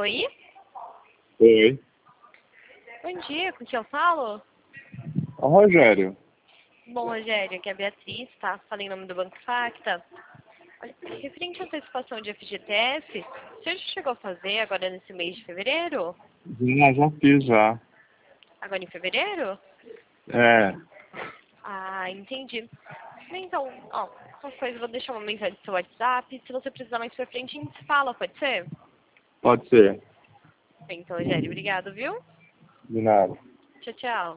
Oi? Oi. Bom dia, com quem eu falo? Ô, Rogério. Bom, Rogério, aqui é a Beatriz, tá? Falei em nome do Banco Facta. Olha, referente à antecipação de FGTS, o senhor já chegou a fazer agora nesse mês de fevereiro? Já fiz já. Agora em fevereiro? É, Ah, entendi. Então, ó, qualquer coisa, eu vou deixar uma mensagem no seu WhatsApp. Se você precisar mais pra frente, a gente se fala, pode ser? pode ser. Então, Rogério, obrigado, viu? De nada. Tchau, tchau.